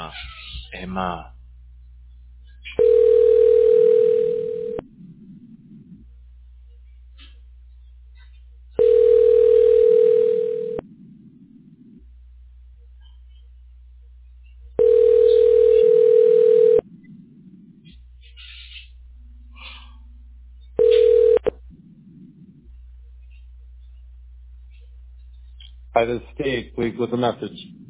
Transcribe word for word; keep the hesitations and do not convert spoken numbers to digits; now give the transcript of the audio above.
Emma. Emma. Hi, this is Steve. Please with a message.